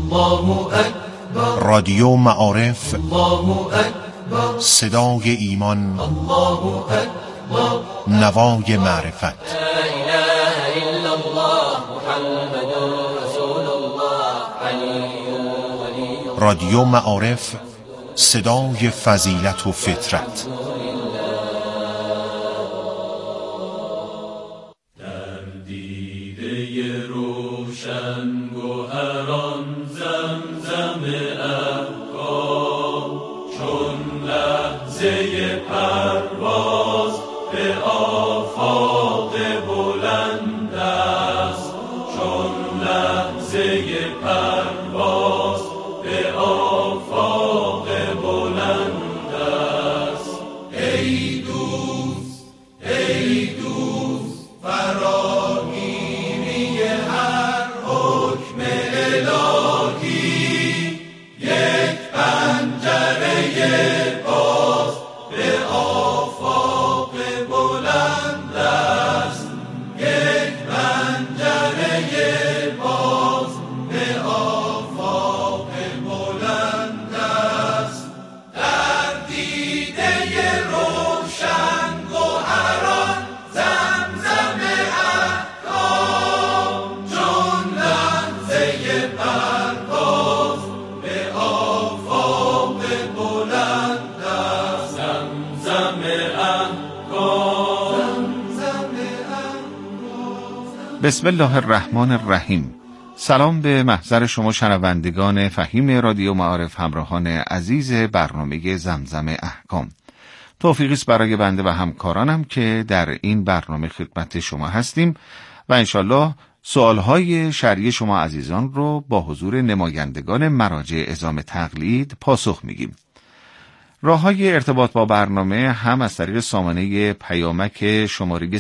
رادیو معارف، صدای ایمان، نوای معرفت. رادیو معارف، صدای فضیلت و فطرت. بسم الله الرحمن الرحیم. سلام به محضر شما شنوندگان فهیم رادیو معارف، همراهان عزیز برنامه زمزم احکام. توفیقی است برای بنده و همکارانم که در این برنامه خدمت شما هستیم و انشالله سوالهای شرعی شما عزیزان رو با حضور نمایندگان مراجع عظام تقلید پاسخ میگیم. راه‌های ارتباط با برنامه هم از طریق سامانه پیامک شماره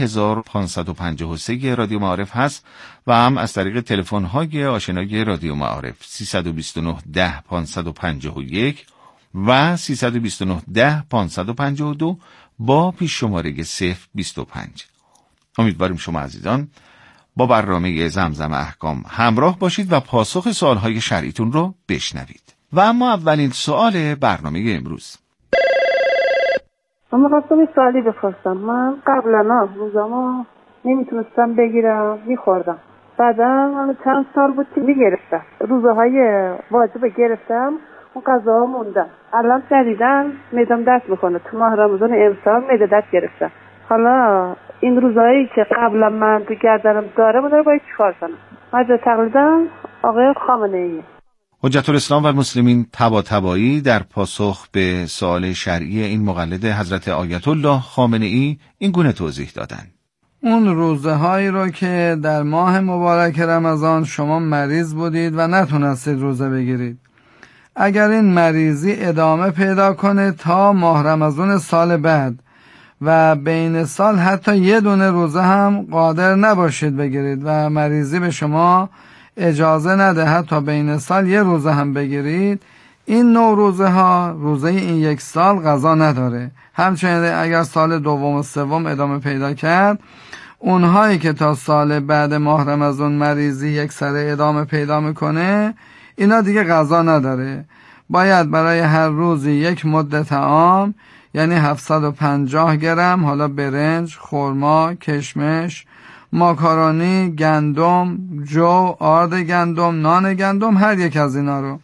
30553 رادیو معارف هست و هم از طریق تلفن‌های آشنای رادیو معارف 329 10 551 و 329 10 552 با پیش شماره 025. امیدواریم شما عزیزان با برنامه زمزم احکام همراه باشید و پاسخ سوالهای شرعیتون رو بشنوید. و اما اولین سوال برنامه امروز. من خواستم یه سوالی بپرسم. من قبلا روزامو نمیتونستم بگیرم، میخوردم. بعدا چند سال بود که میگرفتم. روزهای واجب گرفتم، اون غذاها موندم. الان جدیدن معده‌ام درد میکنه. تو ماه رمضان امسال معده درد گرفتم. حالا این روزهایی که قبلا من تو گردنم داره من باید چیکار کنم؟ مراجع تقلیدم آقای خامنه‌ای. حجت الاسلام و المسلمین طباطبایی در پاسخ به سوال شرعی این مقلد حضرت آیت الله خامنه‌ای این گونه توضیح دادند: اون روزهایی رو که در ماه مبارک رمضان شما مریض بودید و نتونستید روزه بگیرید، اگر این مریضی ادامه پیدا کنه تا ماه رمضان سال بعد و بین سال حتی یه دونه روزه هم قادر نباشید بگیرید و مریضی به شما اجازه نده حتی بین سال یه روزه هم بگیرید، این نوع روزه ها روزه این یک سال قضا نداره. همچنین اگر سال دوم و سوم ادامه پیدا کرد، اونهایی که تا سال بعد ماه رمضان مریضی یک سره ادامه پیدا میکنه اینا دیگه قضا نداره. باید برای هر روزی یک مد طعام یعنی 750 گرم، حالا برنج، خرما، کشمش، ماکارونی، گندم، جو، آرد گندم، نان گندم، هر یک از اینا رو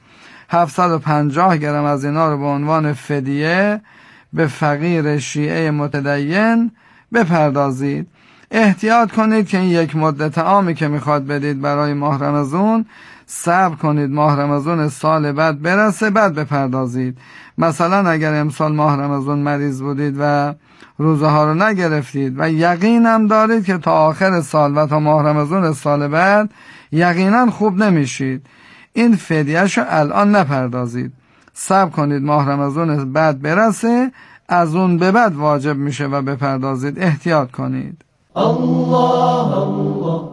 750 گرم از اینا رو به عنوان فدیه به فقیر شیعه متدین بپردازید. احتیاط کنید که این یک مد طعامی که میخواد بدید برای ماه رمضان صبر کنید ماه رمضان سال بعد برسه بعد بپردازید. مثلا اگر امسال ماه رمضان مریض بودید و روزه ها رو نگرفتید و یقینم دارید که تا آخر سال و تا ماه رمضان سال بعد یقینا خوب نمیشید، این فدیه‌شو الان نپردازید، صبر کنید ماه رمضان بعد برسه، از اون به بعد واجب میشه و بپردازید. احتیاط کنید. الله الله.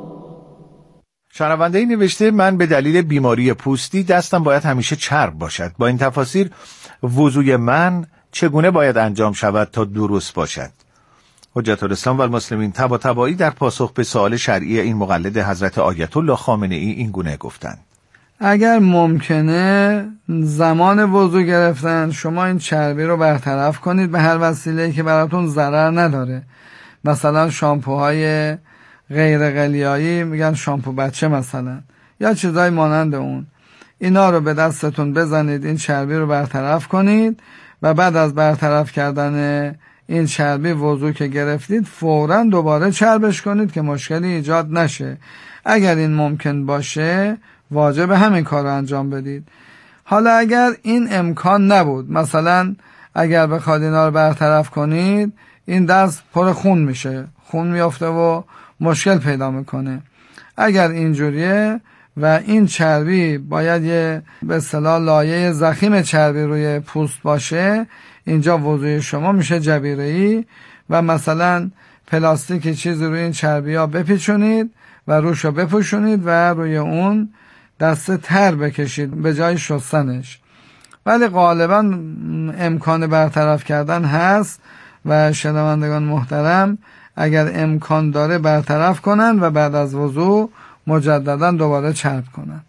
شنونده نوشته من به دلیل بیماری پوستی دستم باید همیشه چرب باشد. با این تفاسیر وضوی من چگونه باید انجام شود تا درست باشد؟ حجت الاسلام و المسلمین طباطبایی در پاسخ به سوال شرعی این مقلد حضرت آیت الله خامنه‌ای این گونه گفتند: اگر ممکنه زمان وضو گرفتن شما این چربی رو برطرف کنید به هر وسیله‌ای که براتون ضرر نداره. مثلا شامپوهای غیر قلیایی، میگن شامپو بچه مثلا، یا چیزای مانند اون، اینا رو به دستتون بزنید، این چربی رو برطرف کنید و بعد از برطرف کردن این چربی وضو که گرفتید فوراً دوباره چربش کنید که مشکلی ایجاد نشه. اگر این ممکن باشه واجب همین کار رو انجام بدید. حالا اگر این امکان نبود، مثلا اگر بخواد اینا رو برطرف کنید این دست پر خون میشه، خون میافته و مشکل پیدا میکنه. اگر اینجوریه و این چربی باید یه به اصطلاح لایه ضخیم چربی روی پوست باشه، اینجا وضوی شما میشه جبیره‌ای و مثلا پلاستیک چیزی روی این چربی ها بپیچونید و روشو بپوشونید و روی اون دست تر بکشید به جای شستنش. ولی غالبا امکان برطرف کردن هست و شنوندگان محترم اگر امکان داره برطرف کنن و بعد از وضو مجددا دوباره چرب کنن.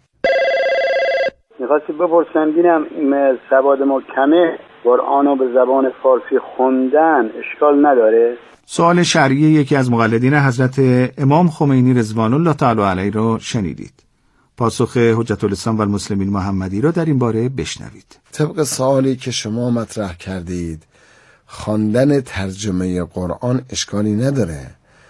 میخواستی بپرسم بینم سواد ما کمه، قرآنو به زبان فارسی خوندن اشکال نداره؟ سوال شرعی یکی از مقلدین حضرت امام خمینی رضوان الله تعالی علیه رو شنیدید. پاسخ حجت الاسلام و المسلمین محمدی رو در این باره بشنوید. طبق سوالی که شما مطرح کردید، خواندن ترجمه قرآن اشکالی نداره،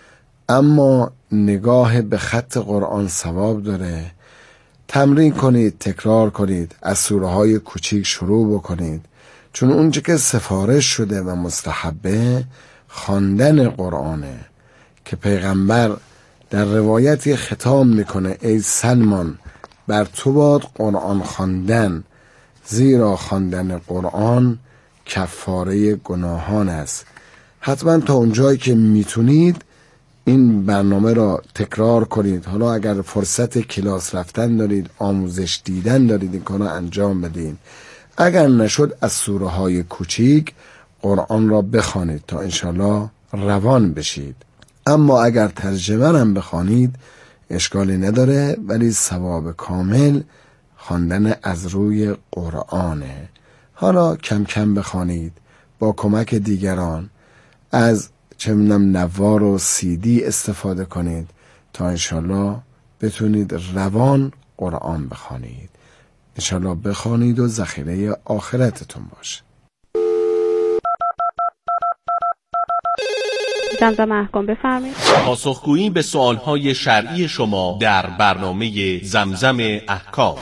اما نگاه به خط قرآن ثواب داره. تمرین کنید، تکرار کنید، از سوره های کوچیک شروع بکنید، چون اونچه که سفارش شده و مستحبه خواندن قرآنه که پیغمبر در روایتی ختام میکنه: ای سلمان بر تو باد قرآن خواندن، زیرا خواندن قرآن کفاره گناهان است. حتما تا اونجایی که میتونید این برنامه را تکرار کنید. حالا اگر فرصت کلاس رفتن دارید، آموزش دیدن دارید، این کارا انجام بدین. اگر نشد از سوره های کوچیک قرآن را بخوانید تا انشالله روان بشید. اما اگر ترجمه هم بخوانید اشکالی نداره، ولی ثواب کامل خواندن از روی قرآنه. حالا کم کم بخوانید، با کمک دیگران از نوار و CD استفاده کنید تا انشالله بتونید روان قرآن بخوانید. انشالله بخوانید و ذخیره آخرتتون باشه. زمزم احکام بفرمایید. پاسخگویی به سوالهای شرعی شما در برنامه زمزم احکام.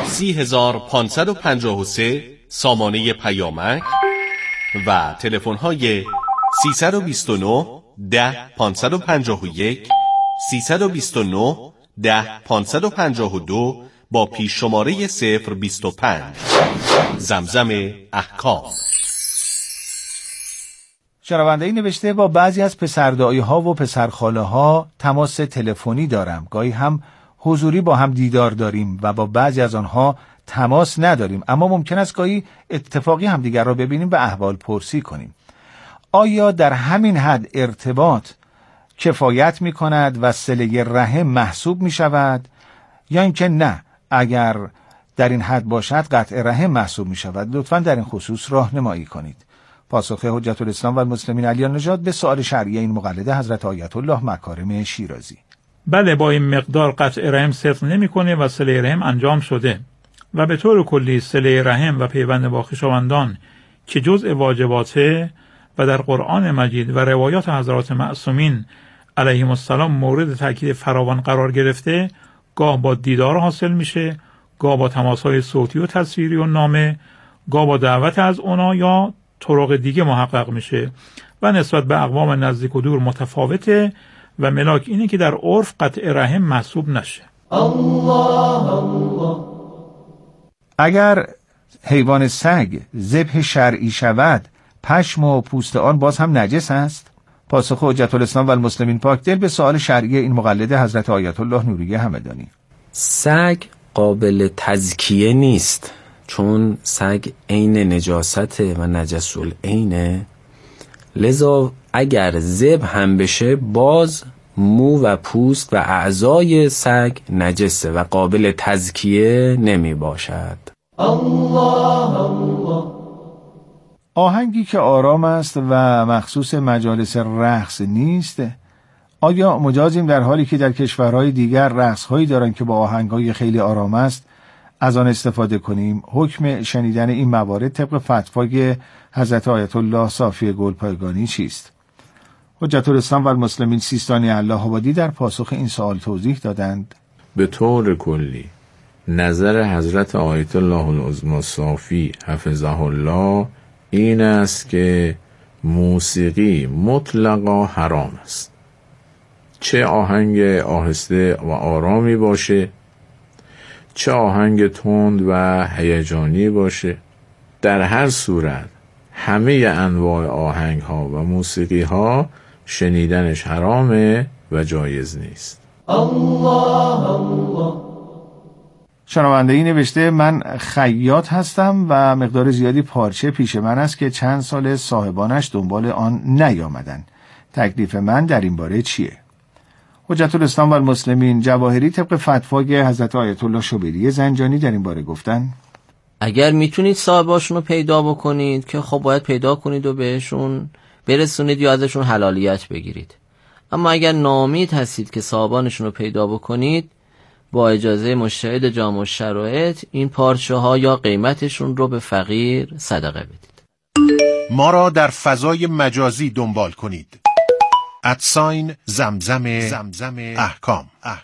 30553 سامانه پیامک و تلفن‌های 329 10 551 329 10 552 با پیش شماره 025. زمزم احکام. شنونده‌ای نوشته: با بعضی از پسردایی‌ها و پسرخاله‌ها تماس تلفنی دارم، گاهی هم حضوری با هم دیدار داریم و با بعضی از آنها تماس نداریم، اما ممکن است گاهی اتفاقی همدیگر را ببینیم و احوال پرسی کنیم. آیا در همین حد ارتباط کفایت می کند و صله رحم محسوب می شود یا اینکه نه، اگر در این حد باشد قطع رحم محسوب می شود؟ لطفاً در این خصوص راهنمایی کنید. پاسخ حجت الاسلام و المسلمین علی نژاد به سؤال شرعی این مقلد حضرت آیت الله مکارم شیرازی: بله، با این مقدار قطع رحم صدق نمی‌کنه و صله رحم انجام شده و به طور کلی صله رحم و پیوند با خویشاوندان که جزء واجباته و در قرآن مجید و روایات حضرات معصومین علیهم السلام مورد تاکید فراوان قرار گرفته، گاه با دیدار حاصل میشه، گاه با تماس‌های صوتی و تصویری و نامه، گاه با دعوت از اونا یا طرق دیگه محقق میشه و نسبت به اقوام نزدیک و دور متفاوته و ملاک اینه که در عرف قطع رحم محسوب نشه. الله الله. اگر حیوان سگ ذبح شرعی شود، پشم و پوست آن باز هم نجس است؟ پاسخ حجت الاسلام و المسلمین پاکدل به سؤال شرعی این مقلد حضرت آیت الله نوری همدانی: سگ قابل تزکیه نیست، چون سگ عین نجاسته و نجس العینه، لذا اگر ذبح هم بشه باز مو و پوست و اعضای سگ نجسه و قابل تزکیه نمی باشد. آهنگی که آرام است و مخصوص مجالس رقص نیست، آیا مجازیم در حالی که در کشورهای دیگر رقص‌هایی دارند که با آهنگ‌های خیلی آرام است از آن استفاده کنیم؟ حکم شنیدن این موارد طبق فتوای حضرت آیت الله صافی گلپایگانی چیست؟ حجت الاسلام و المسلمین سیستانی الله آبادی در پاسخ این سوال توضیح دادند: به طور کلی نظر حضرت آیت الله العظمی صافی حفظه الله این است که موسیقی مطلقا حرام است، چه آهنگ آهسته و آرامی باشه، چه آهنگ تند و هیجانی باشه. در هر صورت همه انواع آهنگ ها و موسیقی ها شنیدنش حرامه و جایز نیست. شنونده‌ای نوشته: من خیاط هستم و مقدار زیادی پارچه پیش من است که چند سال صاحبانش دنبال آن نیامدن. تکلیف من در این باره چیه؟ حجت الاسلام و المسلمین جواهری طبق فتوای حضرت آیت الله شبیری زنجانی در این باره گفتن: اگر میتونید صاحباشون رو پیدا بکنید که خب باید پیدا کنید و بهشون برسونید یا ازشون حلالیت بگیرید. اما اگر ناامید هستید که صاحبانشون رو پیدا بکنید، با اجازه مجتهد جامع الشرایط این پارچه ها یا قیمتشون رو به فقیر صدقه بدید. ما را در فضای مجازی دنبال کنید. @زمزم احکام.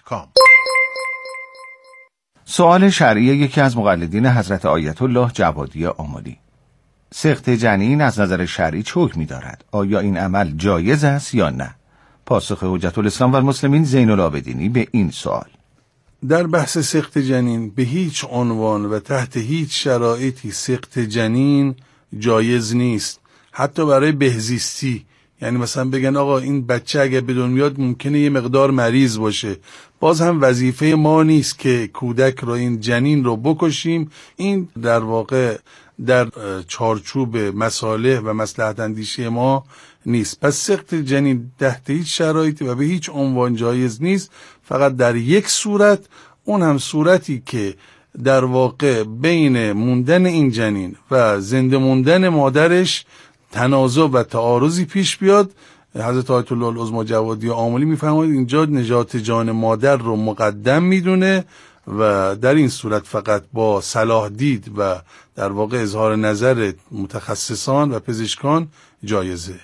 سوال شرعی یکی از مقلدین حضرت آیت الله جوادی آملی: سقط جنین از نظر شرعی چه حکمی دارد؟ آیا این عمل جایز است یا نه؟ پاسخ حجت الاسلام و المسلمین زین العابدینی به این سوال: در بحث سقط جنین به هیچ عنوان و تحت هیچ شرایطی سقط جنین جایز نیست، حتی برای بهزیستی. یعنی مثلا بگن آقا این بچه اگه به دنیا بیاد ممکنه یه مقدار مریض باشه، باز هم وظیفه ما نیست که کودک رو، این جنین رو بکشیم. این در واقع در چارچوب مصالح و مصلحت اندیشی ما نیست. پس سقط جنین تحت هیچ شرایطی و به هیچ عنوان جایز نیست، فقط در یک صورت، اون هم صورتی که در واقع بین موندن این جنین و زنده موندن مادرش تنازع و تعارضی پیش بیاد. حضرت آیت الله العظمی جوادی آملی میفرماید اینجا نجات جان مادر رو مقدم میدونه و در این صورت فقط با صلاح دید و در واقع اظهار نظر متخصصان و پزشکان جایزه.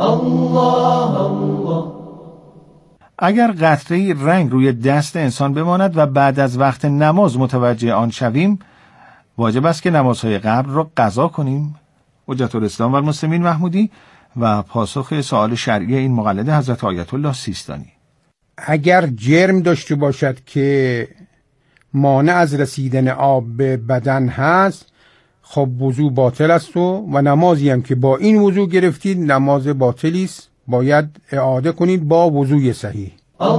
اگر قطره‌ای رنگ روی دست انسان بماند و بعد از وقت نماز متوجه آن شویم، واجب است که نمازهای قبل را قضا کنیم؟ حجت الاسلام و المسلمین محمودی و پاسخ سوال شرعی این مقلد حضرت آیت الله سیستانی: اگر جرم داشته باشد که مانع از رسیدن آب به بدن هست، خب وضو باطل است و نمازی هم که با این وضو گرفتید نماز باطلی است، باید اعاده کنید با وضوی صحیح.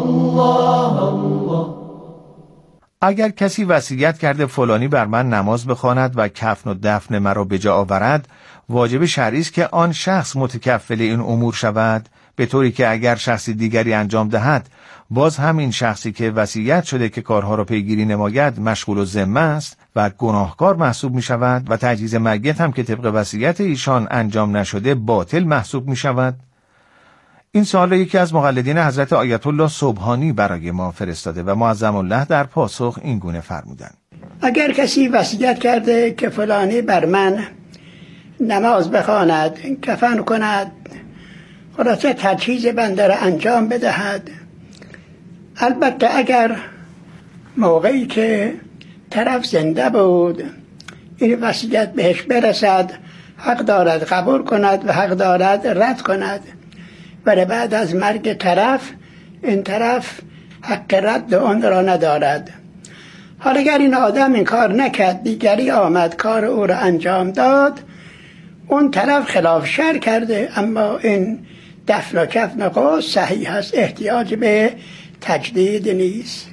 اگر کسی وصیت کرده فلانی بر من نماز بخواند و کفن و دفن مرا به جا آورد، واجب شرعی است که آن شخص متکفل این امور شود، به طوری که اگر شخصی دیگری انجام دهد، باز هم این شخصی که وصیت شده که کارها را پیگیری نماید مشغول الذمه است و گناهکار محسوب می شود و تجهیز میت هم که طبق وصیت ایشان انجام نشده باطل محسوب می شود. این سوال را یکی از مقلدین حضرت آیت الله سبحانی برای ما فرستاده و معظم الله در پاسخ این گونه فرمودند: اگر کسی وصیت کرده که فلانی بر من نماز بخواند، کفن کند، خلاصه تجهیز بنده را انجام بدهد، البته اگر موقعی که طرف زنده بود این وصیت بهش برسد، حق دارد قبول کند و حق دارد رد کند، ولی بعد از مرگ طرف این طرف حق رد آن را ندارد. حالا اگر این آدم این کار نکرد، دیگری آمد کار او را انجام داد، اون طرف خلاف شرع کرده، اما این دفن و کفن قول صحیح است، احتیاج به تجدید نیست.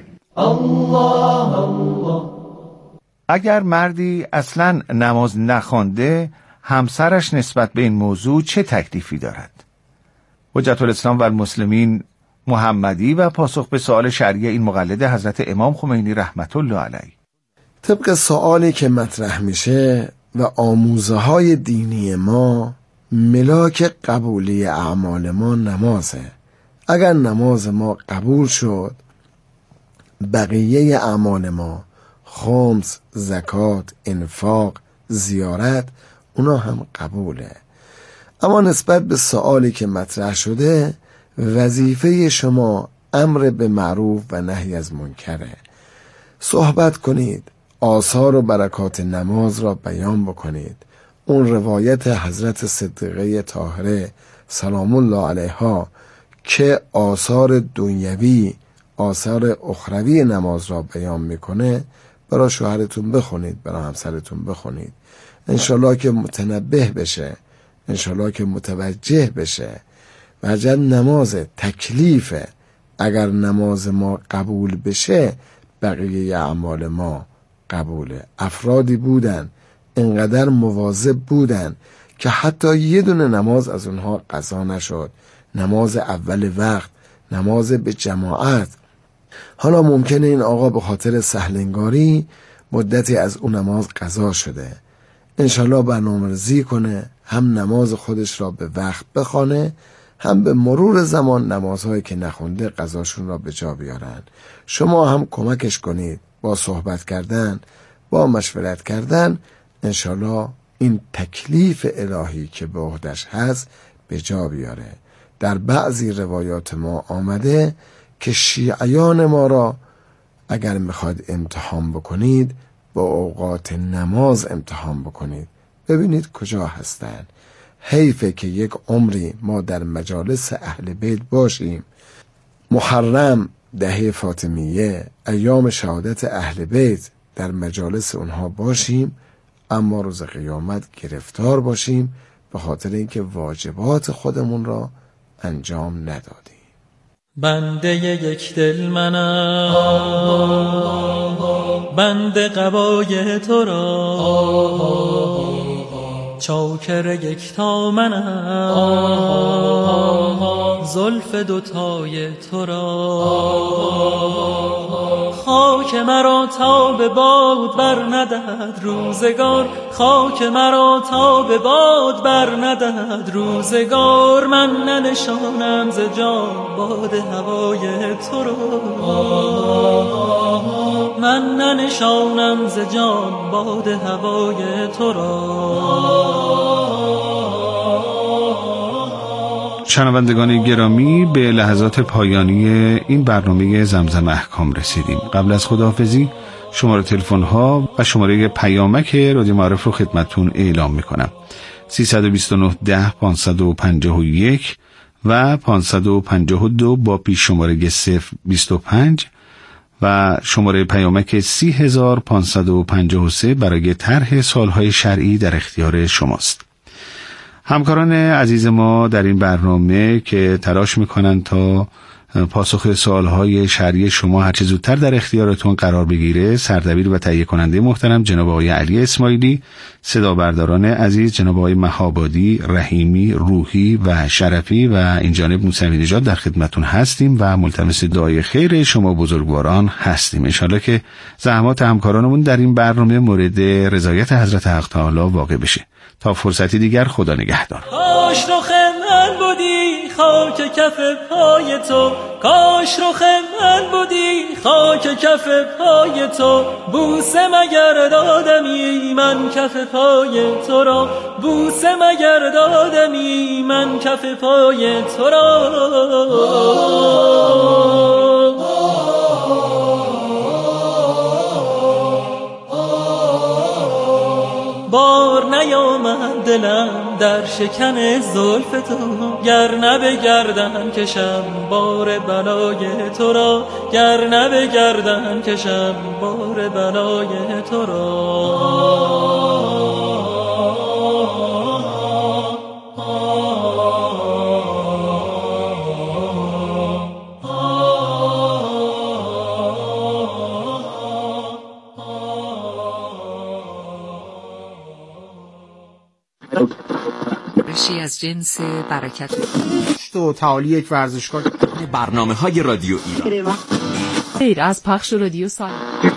اگر مردی اصلا نماز نخوانده، همسرش نسبت به این موضوع چه تکلیفی دارد؟ حجت الاسلام و المسلمین محمدی و پاسخ به سوال شرعی این مقلد حضرت امام خمینی رحمت الله علیه. طبق سوالی که مطرح میشه و آموزه های دینی ما، ملاک قبولی اعمال ما نمازه. اگر نماز ما قبول شد، بقیه اعمال ما، خمس، زکات، انفاق، زیارت، اونا هم قبوله. اما نسبت به سوالی که مطرح شده، وظیفه شما امر به معروف و نهی از منکره. صحبت کنید، آثار و برکات نماز را بیان بکنید. اون روایت حضرت صدیقه طاهره سلام الله علیها که آثار دنیوی، آثار اخروی نماز را بیان میکنه، برای شوهرتون بخونید، برای همسرتون بخونید. انشالله که متنبه بشه، انشالله که متوجه بشه. و اگر نماز تکلیفه، اگر نماز ما قبول بشه، بقیه اعمال ما قبوله. افرادی بودن انقدر مواظب بودن که حتی یه دونه نماز از اونها قضا نشد. نماز اول وقت، نماز به جماعت. حالا ممکنه این آقا به خاطر سهلنگاری مدتی از اون نماز قضا شده. انشالله برنامه‌ریزی کنه، هم نماز خودش را به وقت بخونه، هم به مرور زمان نمازهایی که نخونده قضاشون را به جا بیارن. شما هم کمکش کنید با صحبت کردن، با مشورت کردن. انشالله این تکلیف الهی که به عهدش هست به جا بیاره. در بعضی روایات ما آمده که شیعیان ما را اگر میخواد امتحان بکنید، با اوقات نماز امتحان بکنید، ببینید کجا هستن. حیفه که یک عمری ما در مجالس اهل بیت باشیم، محرم، دهه فاطمیه، ایام شهادت اهل بیت در مجالس اونها باشیم، اما روز قیامت گرفتار باشیم به خاطر اینکه واجبات خودمون را انجام ندادیم. بنده یک دل منم، بنده قبای تو را، چاکر یکتا منم، زلف دوتای تو را. خاک مرا تا به باد بر ندهد روزگار، خاک مرا تا به باد بر ندهد روزگار. من ننشانم ز جان باد هوای تو را، من ننشانم ز جان باد هوای تو را. شنوندگان گرامی، به لحظات پایانی این برنامه زمزم احکام رسیدیم. قبل از خداحافظی شماره تلفن ها و شماره پیامک رادیو معارف رو خدمتتون اعلام میکنم: 329 10 551 و 552 با پیش شماره 025 و شماره پیامک 30553 برای طرح سوالهای شرعی در اختیار شماست. همکاران عزیز ما در این برنامه که تلاش میکنن تا پاسخ سوالهای شرعی شما هرچه زودتر در اختیارتون قرار بگیره، سردبیر و تهیه کننده محترم جناب آقای علی اسماعیلی، صدا برداران عزیز جناب آقای مهابادی، رحیمی، روحی و شرفی و این جانب موسوی نژاد در خدمتون هستیم و ملتمس دعای خیر شما بزرگواران هستیم. انشالله که زحمات همکارانمون در این برنامه مورد رضایت حضرت حق تعالی واقع بشه. تا فرصتی دیگر، خدا نگهدار. کاش رخ من بودی خاک کف پای تو، کاش رخ من بودی خاک کف پای تو. بوسه مگر دادمی من کف پای تو را، بوسه مگر دادمی من کف پای تو را. بار نیامد دلم در شکن زلف تو، گر نه به گردن کشم بار بلای تو را، گر نه به گردن کشم بار بلای تو را. از جنس برکت نیست و تعالی یک ورزشگاه. برنامه‌های رادیو ایران خیر از پخش رادیو سال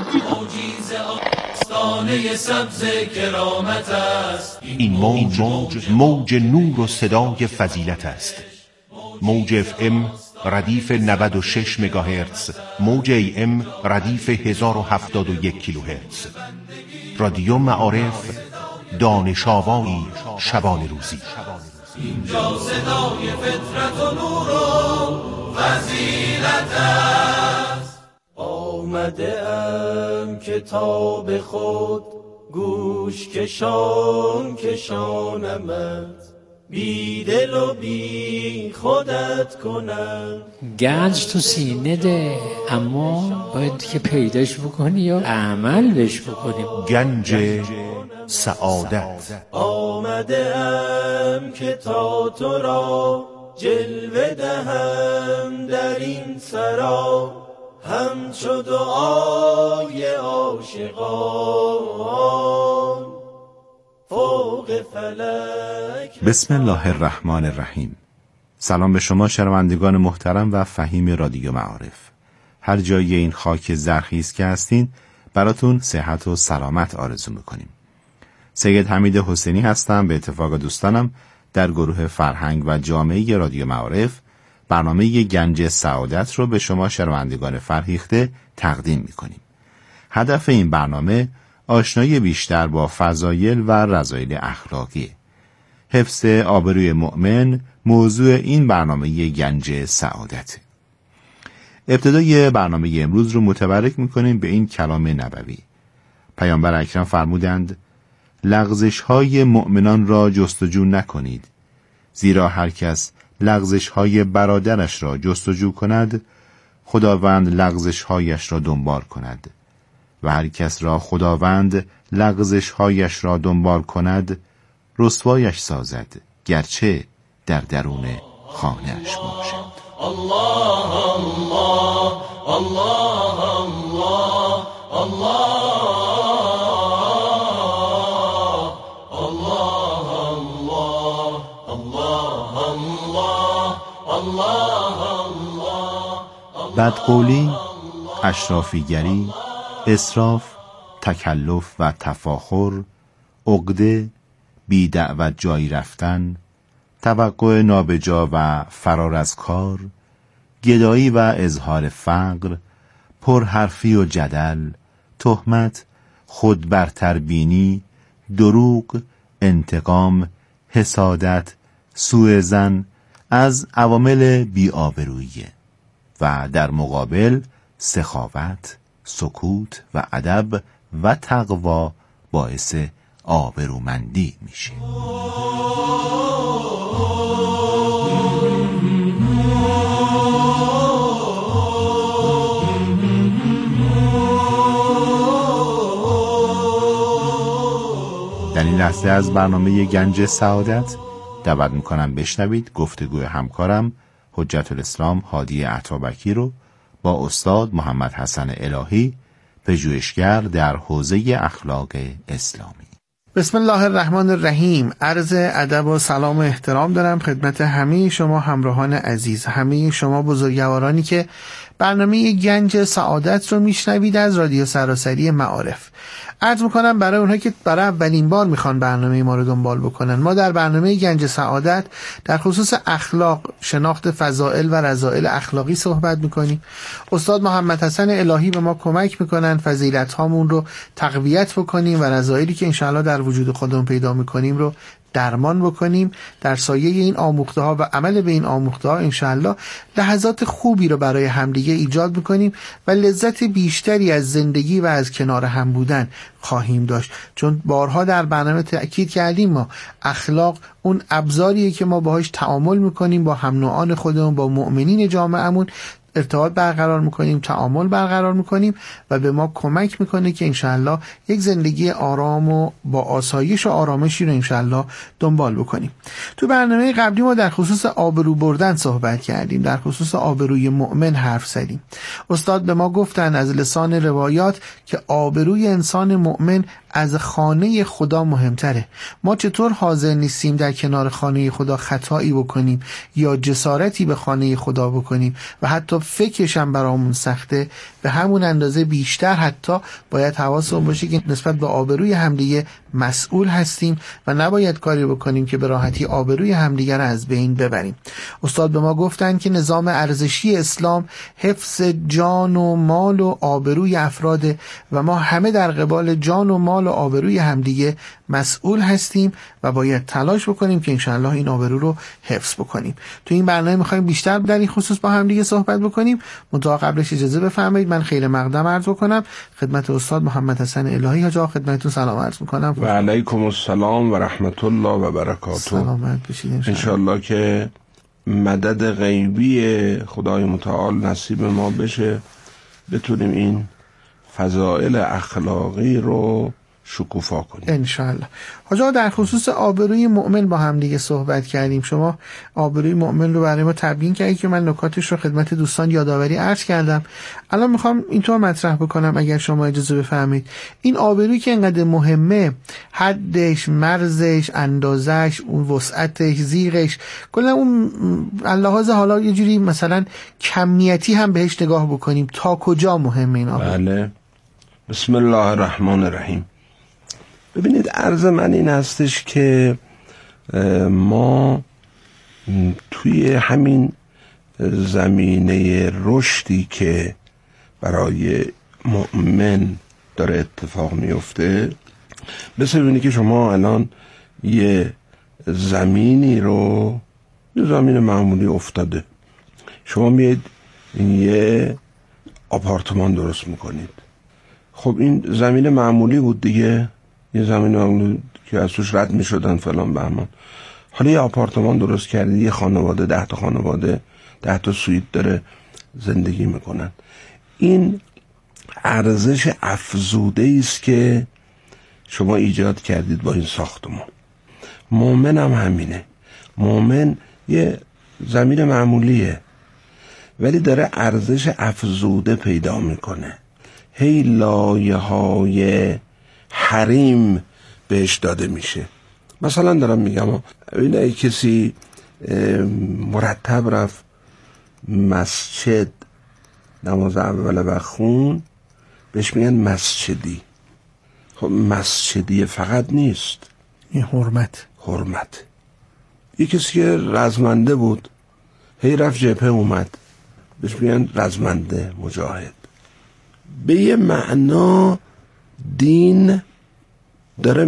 این موج نور و صدای فضیلت است. موج FM ردیف 96 مگاهرتز، موج AM ردیف 1071 کیلوهرتز. رادیو معارف، دانش آوایی شبان روزی. اینجا صدای فطرت و نور و فضیلت است. آمده ام کتاب خود گوش کشانمت، بی دل و بی خودت کنم. گنج تو سینه ده، اما باید که پیداش بکنی یا عمل بش بکنی. گنج سعادت. آمده ام که تا تو را جلوه دهم در این سرا، همچو دعای عاشقان فوق فلک. بسم الله الرحمن الرحیم. سلام به شما شنوندگان محترم و فهیم رادیو معارف. هر جای این خاک زرخیز که هستین براتون صحت و سلامت آرزو میکنیم. سید حمید حسینی هستم. به اتفاق دوستانم در گروه فرهنگ و جامعه رادیو معارف برنامه گنج سعادت رو به شما شنوندگان فرهیخته تقدیم میکنیم. هدف این برنامه آشنایی بیشتر با فضایل و رذایل اخلاقی. حفظ آبروی مؤمن موضوع این برنامه گنج سعادت. ابتدای برنامه امروز رو متبرک میکنیم به این کلام نبوی. پیامبر اکرم فرمودند لغزش‌های مؤمنان را جستجو نکنید، زیرا هر کس لغزش‌های برادرش را جستجو کند خداوند لغزش‌هایش را دنبال کند و هر کس را خداوند لغزش‌هایش را دنبال کند رسوایش سازد، گرچه در درون خانه‌اش باشد. الله الله الله الله الله بدقولی، اشرافیگری، اسراف، تکلف و تفاخر، عقده، بی دعوت جایی رفتن، توقع نابجا و فرار از کار، گدایی و اظهار فقر، پرحرفی و جدل، تهمت، خود برتربینی، دروغ، انتقام، حسادت، سوء ظن از عوامل بی‌آبرویی و در مقابل سخاوت، سکوت و ادب و تقوا باعث آبرومندی میشه. در این لحظه از برنامه گنج سعادت دعوت میکنم بشنوید گفتگوی همکارم حجت الاسلام هادی عطابکی رو با استاد محمد حسن الهی، پژوهشگر در حوزه اخلاق اسلامی. بسم الله الرحمن الرحیم. عرض ادب و سلام و احترام دارم خدمت همه شما همراهان عزیز، همه شما بزرگوارانی که برنامه گنج سعادت رو میشنوید از رادیو سراسری معارف. عرض میکنم برای اونها که برای اولین بار میخوان برنامه ما رو دنبال بکنن، ما در برنامه گنج سعادت در خصوص اخلاق، شناخت فضائل و رذائل اخلاقی صحبت میکنیم. استاد محمد حسن الهی به ما کمک میکنن فضیلت هامون رو تقویت بکنیم و رذائلی که انشاءالله در وجود خودمون پیدا میکنیم رو درمان بکنیم. در سایه این آموخته ها و عمل به این آموخته ها انشاءالله لحظات خوبی رو برای همدیگه ایجاد میکنیم و لذت بیشتری از زندگی و از کنار هم بودن خواهیم داشت. چون بارها در برنامه تأکید کردیم ما اخلاق اون ابزاریه که ما باهاش تعامل میکنیم با هم نوعان خودمون، با مؤمنین جامعهمون ارتباط برقرار میکنیم، تعامل برقرار میکنیم و به ما کمک میکنه که انشاءالله یک زندگی آرام و با آسایش و آرامشی رو انشاءالله دنبال بکنیم. تو برنامه قبلی ما در خصوص آبرو بردن صحبت کردیم، در خصوص آبروی مؤمن حرف زدیم. استاد به ما گفتن از لسان روایات که آبروی انسان مؤمن از خانه خدا مهمتره. ما چطور حاضر نیستیم در کنار خانه خدا خطایی بکنیم یا جسارتی به خانه خدا بکنیم و حتی فکرش هم برامون سخته، به همون اندازه بیشتر حتی باید حواسمون باشه که نسبت به آبروی همدیگه مسئول هستیم و نباید کاری بکنیم که به راحتی آبروی همدیگه رو از بین ببریم. استاد به ما گفتن که نظام ارزشی اسلام حفظ جان و مال و آبروی افراده و ما همه در قبال جان و مال و آبروی همدیگه مسئول هستیم و باید تلاش بکنیم که انشاءالله این آبرو رو حفظ بکنیم. تو این برنامه میخوایم بیشتر در این خصوص با همدیگه صحبت بکنیم. منتها قبلش اجازه بفرمایید من خیر مقدم عرض بکنم خدمت استاد محمد حسن الهی. حاج آقا خدمتتون سلام عرض میکنم. و علیکم السلام و رحمت الله و برکاته. سلامت باشید انشاءالله که مدد غیبی خدای متعال نصیب ما بشه، بتونیم این فضائل اخلاقی رو شکوفا کنیم انشاءالله. حاج آقا در خصوص آبروی مؤمن با هم دیگه صحبت کردیم. شما آبروی مؤمن رو برای ما تبیین کردید که من نکاتش رو خدمت دوستان یادآوری عرض کردم. الان میخوام اینطور مطرح بکنم اگر شما اجازه بفرمایید. این آبرویی که اینقدر مهمه، حدش، مرزش، اندازش، اون وسعتش، زیغش، کلا اون لحاظ حالا یه جوری مثلا کمیتی هم بهش نگاه بکنیم، تا کجا مهمه این آبرو؟ بله. بسم الله الرحمن الرحیم. ببینید عرض من این هستش که ما توی همین زمینه رشدی که برای مؤمن داره اتفاق میفته، مثل ببینید که شما الان یه زمینی رو، یه زمین معمولی افتاده، شما میید یه آپارتمان درست میکنید. خب این زمین معمولی بود دیگه، یه زمین معمولی که از توش رد میشدن فلان بهمان. حالا یه آپارتمان درست کردید، یه خانواده، 10 تا خانواده 10 تا سویت داره زندگی میکنن. این ارزش افزوده است که شما ایجاد کردید با این ساختمان. مؤمن هم همینه. مؤمن یه زمین معمولیه ولی داره ارزش افزوده پیدا میکنه. هی لایه های حریم بهش داده میشه. مثلا دارم میگم این کسی مرتب رفت مسجد نماز اول و خون، بهش میگن مسجدی. خب مسجدی فقط نیست، این حرمت. یه کسی که رزمنده بود هی رفت جبهه اومد، بهش میگن رزمنده، مجاهد. به یه معنا دین داره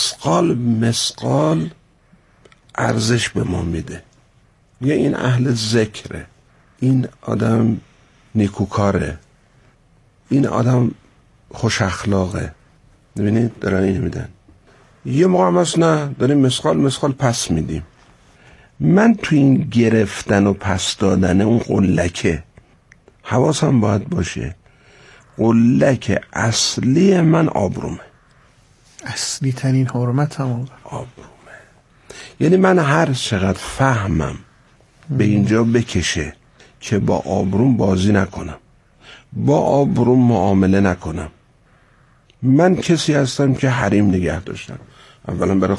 مسقال ارزش به ما میده. میگه این اهل ذکره، این آدم نیکوکاره، این آدم خوش اخلاقه. ببینید دارن این میدن. یه موقع هم هست نه، داریم مسقال پس میدیم. من تو این گرفتن و پس دادن اون قلکه حواسم باید باشه. قلک اصلی من آبرومه، اصلی ترین حرمت هم آبرومه. یعنی من هر چقدر فهمم به اینجا بکشه که با آبروم بازی نکنم، با آبروم معامله نکنم. من کسی هستم که حریم نگه داشتم، اولا برای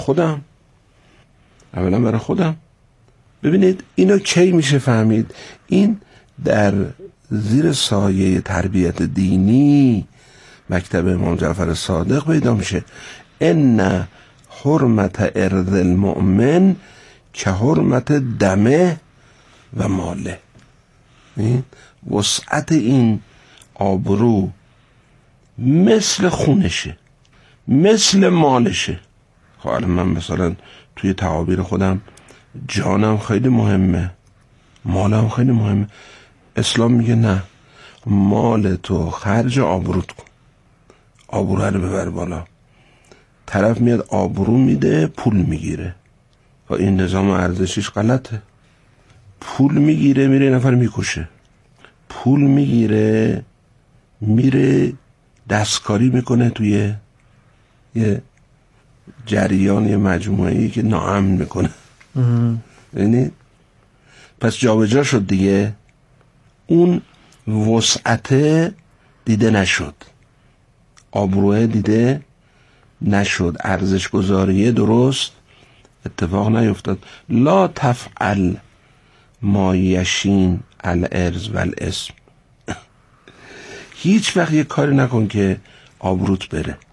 خودم. ببینید اینو کی میشه فهمید؟ این در زیر سایه تربیت دینی مکتب امام جعفر صادق پیدا میشه. ان حرمت ارض المؤمن که حرمت دمه و ماله. وسعت این آبرو مثل خونشه، مثل مالشه. خب من مثلا توی تعابیر خودم جانم خیلی مهمه، مالم خیلی مهمه. اسلام میگه نه، مال تو خرج آبروت کن، آبرو رو ببر بالا. طرف میاد آبرو میده، پول میگیره و این نظام ارزشیش غلطه. پول میگیره میره نفر میکشه، پول میگیره میره دستکاری میکنه توی یه جریان، یه مجموعه‌ای که ناامن میکنه. یعنی پس جابجا شد دیگه، اون وسعت دیده نشد، آبروه دیده نشد، ارزش گذاری درست اتفاق نیفتاد. لا تفعل ما یشین الارض والاسم. هیچ وقت یه کاری نکن که آبروت بره.